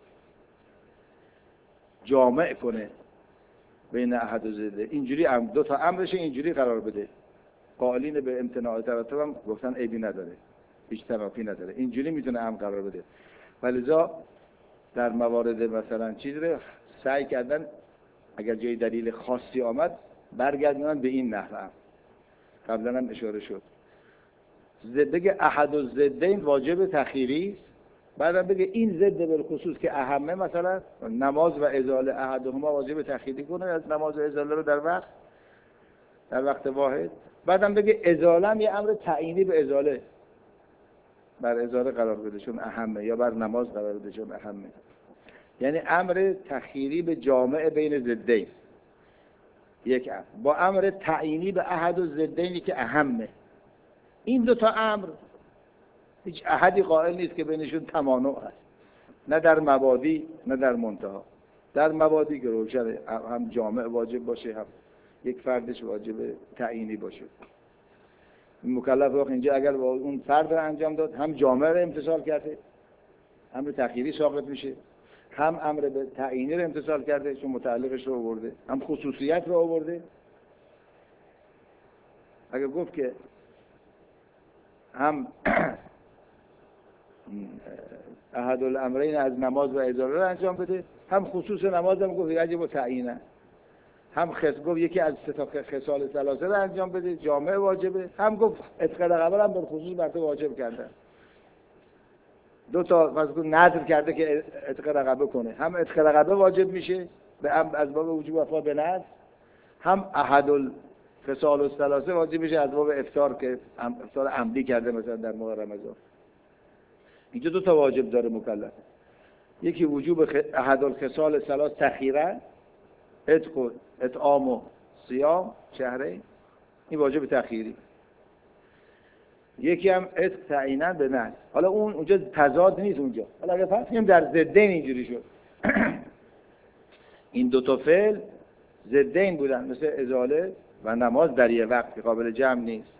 جامع کنه بین احد و ضد، اینجوری دو تا امرش اینجوری قرار بده، قائلین به امتناع ترتب هم گفتن عیبی نداره، هیچ تنافی نداره، اینجوری میتونه امر قرار بده. ولذا در موارد مثلا چیز رو سعی کردن اگر جای دلیل خاصی آمد برگردونن به این نحوه. قبلا هم اشاره شد بگه احد و ضدین واجب تخیری است، بعدم بگه این ضد بالخصوص که اهمه، مثلا نماز و ازاله احدهما واجب تخیری کنه از نماز و ازاله رو در وقت واحد. بعدم بگه ازاله هم یه امر تعیینی به ازاله، بر ازاله قرار بده چون اهمه، یا بر نماز قرار بده چون اهمه. یعنی امر تخیری به جامع بین ضدین یک امر، با امر تعیینی به احد و ضدینی که اهمه. این دو تا امر هیچ احدی قائل نیست که بینشون تمانع هست، نه در مبادی نه در منتها. در مبادی که روشن هم جامع واجب باشه، هم یک فردش واجب تعیینی باشه. مکلف وقت اینجا اگر با اون فرد رو انجام داد، هم جامعه رو امتثال کرده، امر تخییری ساقط میشه، هم امر به تعیینی رو امتثال کرده چون متعلقش رو آورده، هم خصوصیت رو آورده. اگر گفت که هم احد الامرین از نماز و ازاله رو انجام بده، هم خصوص نماز هم گفت یجب و تعیینه، هم گفت یکی از خصال ثلاثه رو انجام بده، جامعه واجبه، هم گفت عتق رقبه هم به خصوص بر تو واجب کرده. دو تا مثلا نذر کرده که عتق رقبه کنه، هم عتق رقبه واجب میشه از باب وجوب وفا به نذر، هم احد الخصال الثلاثه واجب میشه از باب افطار که افطار عمدی کرده مثلا در ماه رمضان. اینجا دو تا واجب داره مکلف، یکی وجوب احد الخصال الثلاث تخیرا، عتق و اطعام و صیام شهرین، این واجب تخییری. یکی هم عتق تعیینا به نذر. حالا اونجا تضاد نیست اونجا. حالا اگه فرض کنیم در ضدین اینجوری شد این دو تا فعل ضدین بودن مثل ازاله و نماز در یه وقت که قابل جمع نیست،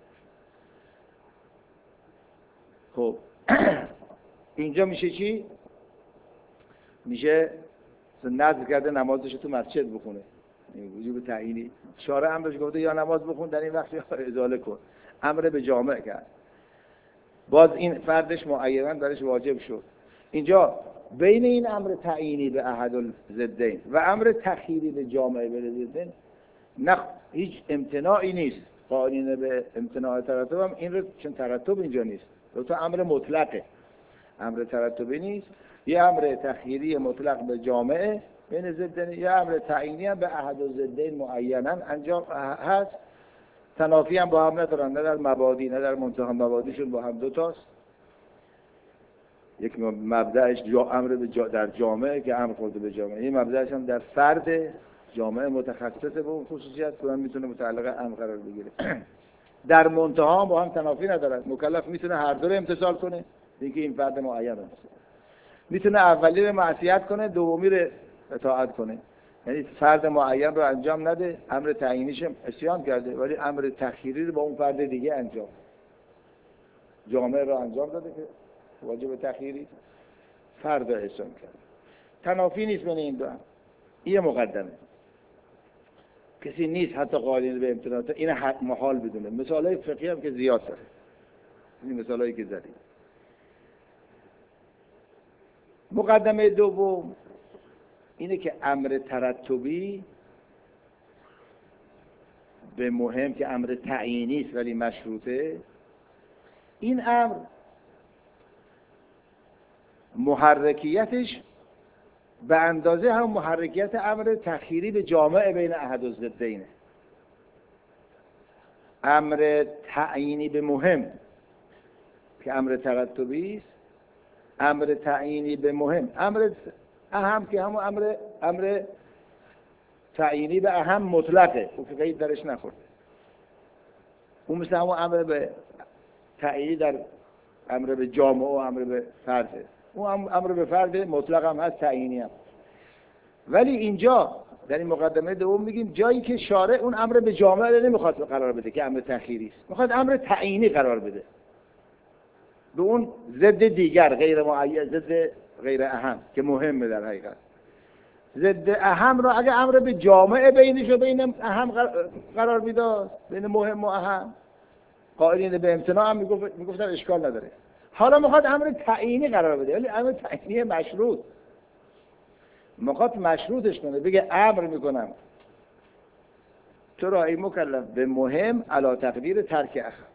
خب اینجا میشه چی؟ میشه نذر کرده نمازش تو مسجد بخونه، این وجوب تعیینی. شارع امرش گفته یا نماز بخون در این وقت یا ازاله کن، امر به جامع کرد، باز این فردش معینا درش واجب شد. اینجا بین این امر تعیینی به احد الضدین و امر تخییری به جامع به ضدین نه هیچ امتناعی نیست. قائلین به امتناع ترتب هم این رو، چون ترتب اینجا نیست، دو تا امر مطلقه، امر ترتبی نیست، یه امر تخییری مطلق به جامعه بین ضدین، یه امر تعیینی هم به احد الضدین معینا انجام هست. تنافی هم با هم ندارن، نه در مبادی نه در منتهی مبادیشون با هم دوتاست. یک مبدأش امر در جامعه که امر خورده به جامعه، این مبدأش هم در فرد جامعه متخصصه به اون خصوصیت که میتونه متعلق امر قرار بگیره. در منتها با هم تنافی ندارن، مکلف میتونه هر دو رو امتثال کنه، اینکه این فرد معین است، میتونه اولی رو معصیت کنه، دومی رو اطاعت کنه، یعنی فرد معین رو انجام نده، امر تعیینیش عصیان کرده ولی امر تخییری رو با اون فرد دیگه انجام، جامعه رو انجام داده که واجب تخییری، فرد رو عصیان کرده. تنافی نیست بین این دو هم. این مقدمه، کسی نیست حتی قائلین به امتناع این حق محال بدونه. مثالای فقهی هم که زیاد داره، این مثالایی که زدیم. مقدمه دوم اینه که امر ترتبی به مهم که امر تعیینی است ولی مشروطه، این امر محرکیتش به اندازه هم محرکیت امر تخییری به جامع بین احد الضدینه. امر تعیینی به مهم که امر ترتبی است، امر تعیینی به مهم، امر اهم که همون امر تعیینی به اهم مطلقه، اون که قید درش نخورده، اون مثل همون امر به تعیینی در امر به جامعه و امر به فرده، اون امر به فرد مطلق هم هست، تعیینی هم. ولی اینجا در این مقدمه دوم میگیم جایی که شارع اون امر به جامعه نمیخواد قرار بده که امر تخییری است، میخواد امر تعیینی قرار بده به اون ضد دیگر غیر معین، ضد غیر اهم که مهمه در حقیقت. ضد اهم رو اگه امر به جامعه بینش و بین اهم قرار میداد، بین مهم و اهم، قائلین به امتناع هم میگفتن اشکال نداره. حالا میخواد امر تعیینی قرار بده، ولی امر تعیینی مشروط، میخواد مشروطش کنه، بگه امر میکنم تو را ای مکلف به مهم علی تقدیر ترک اهم.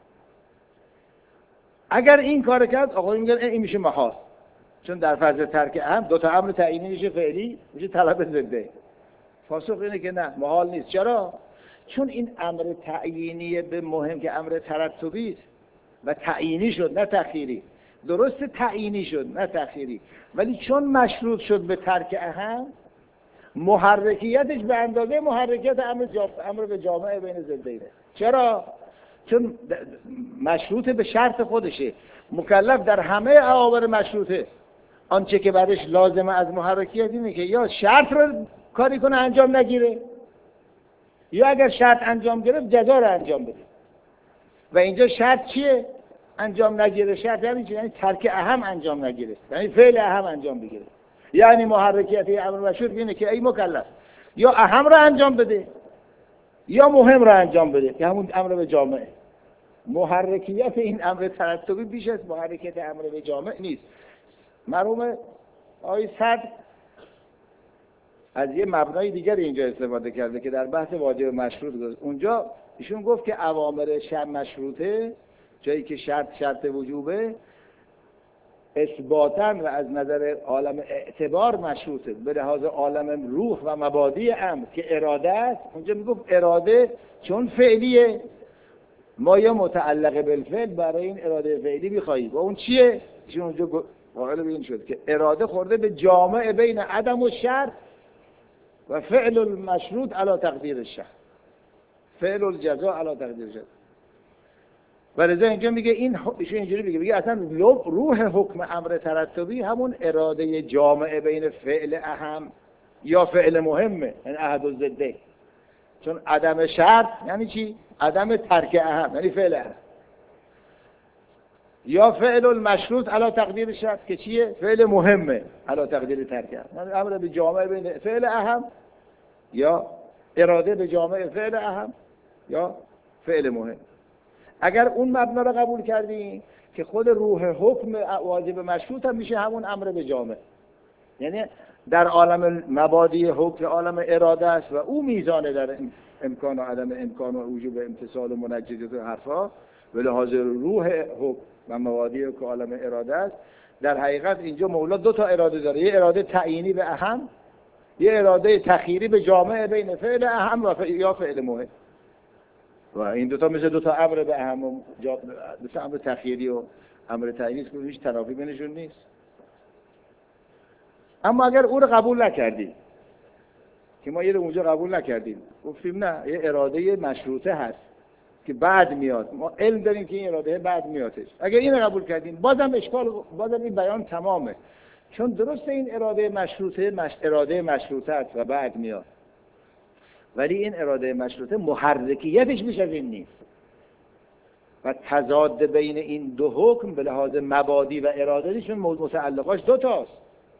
اگر این کار کرد آقا میگن این میشه محال، چون در فضل ترک اهم دو تا امر تعیینی میشه فعلی، میشه طلب ضده. پاسخ اینه که نه، محال نیست. چرا؟ چون این امر تعیینی به مهم که امر ترتبی است و تعیینی شد نه تخییری، درست تعیینی شد نه تخییری، ولی چون مشروط شد به ترک اهم، محرکیتش به اندازه محرکیت امر به جامعه بین ضدینه. چرا؟ چون مشروط به شرط خودشه. مکلف در همه اوامر مشروطه آنچه که بعدش لازمه از محرکیت اینه که یا شرط رو کاری کنه انجام نگیره، یا اگر شرط انجام گرفت جزا رو انجام بده. و اینجا شرط چیه؟ انجام نگیره. شرط یعنی چی؟ یعنی ترک اهم انجام نگیره، یعنی فعل اهم انجام بگیره. یعنی محرکیت امر مشروط اینه که ای مکلف یا اهم را انجام بده یا مهم را انجام بده، که همون امر به جامعه. محرکیت این امر ترتبی بیش از محرکیت امر به جامع نیست. مرحوم آقای صدر از یه مبنای دیگر اینجا استفاده کرده که در بحث واجب مشروط گفت. اونجا ایشون گفت که اوامر مشروطه، جایی که شرط وجوبه، اثباتاً و از نظر عالم اعتبار مشروطه، به لحاظ عالم روح و مبادی امر که اراده است. اونجا میگفت اراده چون فعلیه، ما یا متعلق بالفعل برای این اراده فعلی می‌خواهیم. و اون چیه؟ ایشون اونجا قائل به این شد که اراده خورده به جامع بین عدم و شرط و فعل المشروط علی تقدیر الشرط، فعل الجزاء علی تقدیر الشرط. ولذا اینجا میگه ایشون اینجوری میگه اصلا روح حکم امر ترتبی همون اراده جامع بین فعل اهم یا فعل مهمه، یعنی احد الضدین. چون عدم شرط یعنی چی؟ عدم ترک اهم، یعنی فعل اهم. یا فعل المشروط علی تقدیر شرط که چیه؟ فعل مهمه علی تقدیر ترک اهم، یعنی امر به جامع بین فعل اهم یا اراده به جامع فعل اهم یا فعل مهم. اگر اون مبنا رو قبول کردیم که خود روح حکم واجب مشروط هم میشه همون امر به جامع، یعنی در عالم مبادی حکم عالم اراده است و او میزانه در امکان و عدم امکان و وجوب امتصال و منجزات و حرفا، به لحاظ روح حکم و مبادی که عالم اراده است. در حقیقت اینجا مولا دو تا اراده داره، یه اراده تعیینی به اهم، یه اراده تخییری به جامع بین فعل اهم و یا فعل مهم. و این دوتا مثل دوتا امر به اهم و دوتا امر تخییری و امر تعیینی است که هیچ تنافی بینشون نیست. اما اگر او رو قبول نکردیم، که ما یه رو اونجا قبول نکردیم، گفتیم نه یه اراده مشروطه هست که بعد میاد، ما علم داریم که این اراده بعد میادش، اگر این رو قبول کردیم بازم این بیان تمامه. چون درسته این اراده مشروطه است و بعد میاد، ولی این اراده مشروطه محرکیتش بیش از این نیست و تضاد بین این دو حکم به لحاظ مبادی و ارادهشون متعلقاش دو تاست.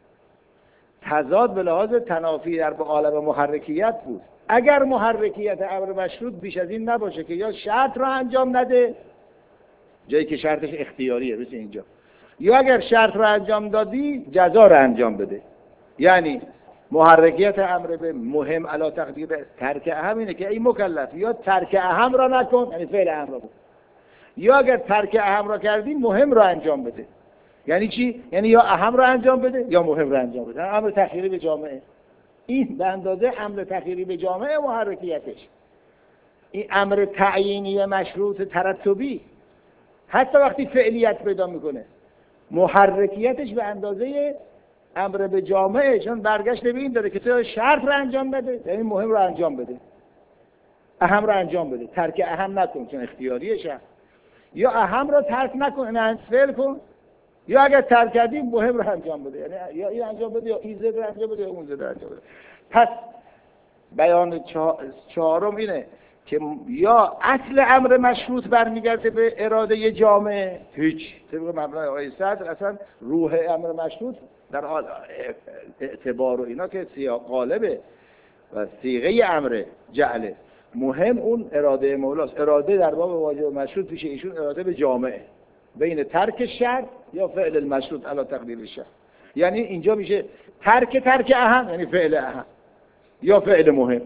تضاد به لحاظ تنافی در عالم محرکیت بود. اگر محرکیت امر مشروط بیش از این نباشه که یا شرط را انجام نده، جایی که شرطش اختیاریه مثل اینجا، یا اگر شرط را انجام دادی جزا را انجام بده، یعنی محرکیت امر به مهم علی تقدیر ترک اهم اینه که ای مکلف یا ترک اهم را نکن، یعنی فعل اهم را بکن، یا اگر ترک اهم را کردی مهم را انجام بده. یعنی چی؟ یعنی یا اهم را انجام بده یا مهم را انجام بده. امر تخییری به جامعه، این به اندازه امر تخییری به جامعه محرکیتش. این امر تعیینی مشروط ترتبی حتی وقتی فعلیت پیدا میکنه محرکیتش به اندازه امر به جامعه، چون برگشت به این داره که تو شرط رو انجام بده، یعنی مهم رو انجام بده، اهم رو انجام بده، ترک اهم نکن چون اختیاریه شرط، یا اهم رو ترک نکن یعنی فعل کن، یا اگر ترک کردی مهم رو انجام بده، یعنی یا این انجام بده یا این زد رو انجام بده یا اون زد رو انجام بده. پس بیان چهارم اینه که یا اصل امر مشروط برمیگرده به اراده جامعه، هیچ طبق مبنای آقای صدر اصلا روح امر مشروط در حال اعتبار و اینا که سیاق غالبه و صیغه امر جعله، مهم اون اراده مولاست. اراده در باب واجب مشروط پیش ایشون اراده به جامعه بین ترک شرط یا فعل المشروط علی تقدیر الشرط، یعنی اینجا میشه ترک اهم یعنی فعل اهم یا فعل مهم،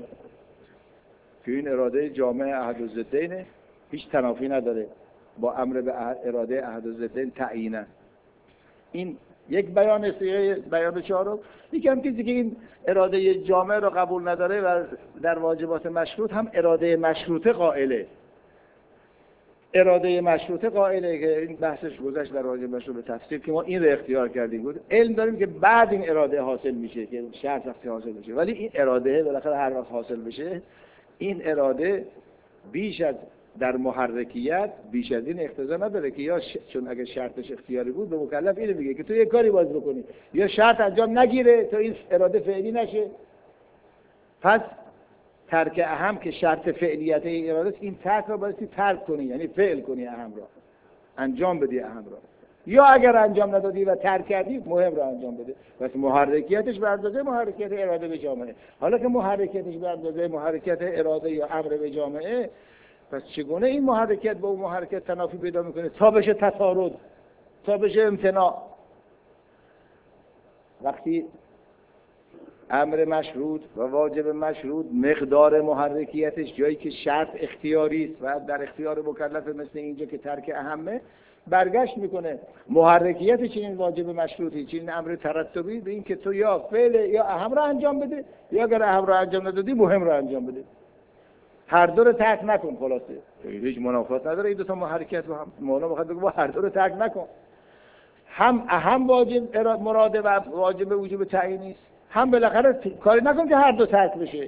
که این اراده جامعه احد الضدین هیچ تنافی نداره با امر به اراده احد الضدین تعیینا. این یک بیان صیغه بیان چهارم. یکم کسی که این اراده جامعه رو قبول نداره و در واجبات مشروط هم اراده مشروطه قائله. اراده مشروطه قائله که این بحثش گذشت در واجب مشروط به تفسیر که ما این رو اختیار کردیم. بود علم داریم که بعد این اراده حاصل میشه که شرط وقتی حاصل میشه، ولی این اراده بالاخره هر وقت حاصل بشه این اراده بیش از در محرکیت بیش از این اقتضا نداره که یا چون اگه شرطش اختیاری بود به مکلف اینو میگه که تو یه کاری باید بکنی یا شرط انجام نگیره تا این اراده فعلی نشه. پس ترک اهم که شرط فعلیت اراده است، این ترک را باید ترک کنی، یعنی فعل کنی، اهم را انجام بدی، اهم را. یا اگر انجام ندادی و ترک کردی، مهم را انجام بده. پس محرکیتش به اندازه محرکیت اراده به جامعه. حالا که محرکیتش به اندازه محرکیت اراده یا امر به جامعه، پس چگونه این محرکیت با اون محرکیت تنافی پیدا میکنه تا بشه تطارد، تا بشه امتناع؟ وقتی امر مشروط و واجب مشروط مقدار محرکیتش جایی که شرط اختیاری است و در اختیار مکلف، مثل اینجا که ترک اهمه، برگشت میکنه محرکیت چنین واجب مشروطی، چنین امر ترتبی به این که تو یا فعل یا اهم را انجام بده، یا اگر اهم را انجام ندادی مهم را انجام بده. هر دو رو ترک نکن. خلاصه هیچ منافات نداره این دو تا محرکیت با هم. مولانا میخواد بگه با هر دو رو ترک نکن. هم اهم واجب مراده و واجب وجوب تعیینی است، هم بالاخره کاری نکن که هر دو ترک بشه.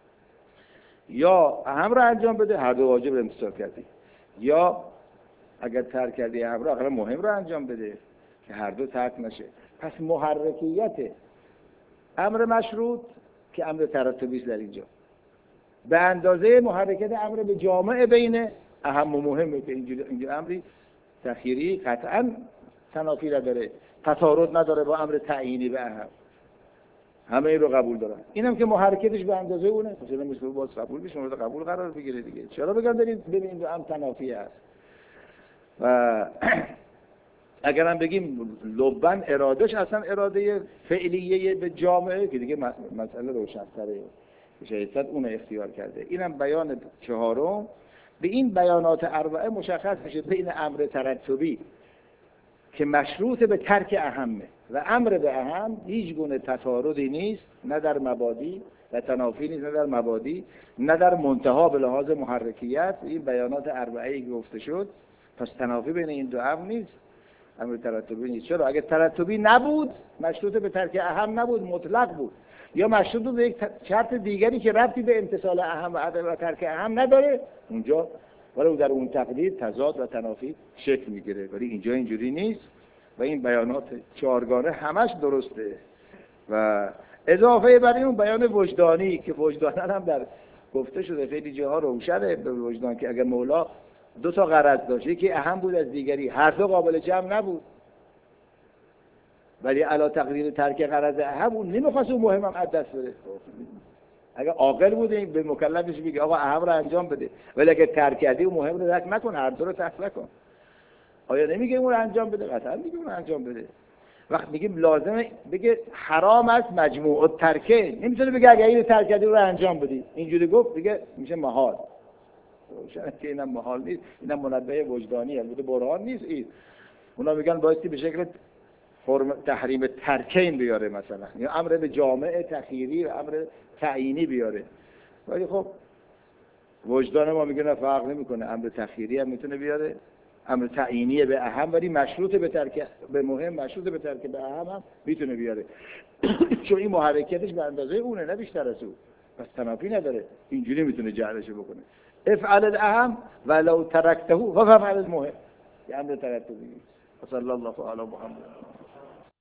یا اهم را انجام بده، هر دو واجب رو امتثال کردی، یا اگر ترک کردی اهم را، آخر مهم را انجام بده که هر دو ترک نشه. پس محرکیت امر مشروط که امر ترتبی است در اینجا به اندازه محرکت امر به جامعه بین اهم و مهمه که اینجا امری تخیری قطعا تنافی نداره، تطارد نداره با امر تعیینی به اهم. همه این رو قبول دارن. اینم که محرکتش به اندازه اونه، مثلا مثل باز قبول بشه، مورد قبول قرار بگیره دیگه. چرا بگم ببینید هم تنافی هست. و اگرم بگیم لبن ارادش اصلا اراده فعلیه به جامعه که دیگه مسئله روشن‌تره، شهیدت اون اختیار کرده. اینم بیان چهارم. به این بیانات اربعه مشخص میشه بین امر ترتبی که مشروط به ترک اهمه و امر به اهم هیچ گونه تطاردی نیست، نه در مبادی و تنافی نیست، نه در مبادی، نه در منتها به لحاظ محرکیت. این بیانات اربعه‌ای که گفته شد، پس تنافی بین این دو امر نیست، امر ترتبی نیست. چرا؟ اگه ترتبی نبود، مشروط به ترک اهم نبود، مطلق بود، یا مشروط به یک شرط دیگری که ربطی به امتثال اهم و ترک اهم نداره، اونجا ولی در اون تقدیر تضاد و تنافی شکل میگیره. ولی اینجا اینجوری نیست و این بیانات چهارگانه همش درسته. و اضافه بر این بیان وجدانی که وجدانن هم در گفته شده، خیلی جاها روشنه به وجدان که اگر مولا دو تا غرض داشت، یکی اهم بود از دیگری، هر دو قابل جمع نبود، ولی علا تقدیر ترک غرض اهم اون نمیخواست اون مهمم از دست بده. اگه عاقل بوده به مکلفش میگه آقا اهم رو انجام بده، ولی اگه ترک کردی اون مهم رو ترک نکن، هر دو رو ترک نکن. آیا نمیگه اون رو انجام بده؟ قطعا میگه اون رو انجام بده. وقت میگیم لازمه بگه حرام است مجموع الترکه، نمیتونه بگه اگه اینو ترک کردی اون رو انجام بدی. اینجوری گفت دیگه میشه محال. روشنه که اینم محال نیست، اینم منبه وجدانی، البته برهان نیست. این اونا میگن بایستی به شکل فرم تحریم ترکین بیاره، مثلا یا امر به جامعه تخیری و امر تعیینی بیاره. ولی خب وجدان ما میگه نه، فرق نمیکنه، امر تخیری هم میتونه بیاره، امر تعیینی به اهم، ولی مشروط به ترک به مهم، مشروط به ترک به اهم هم میتونه بیاره. چون این محرکیتش به اندازه اونه، نه بیشتر از اون، پس تنافی نداره. اینجوری میتونه جعلش بکنه. افعل الاهم ولو ترکته فافعل المهم. یه امر ترتبی. صلی الله علی محمد.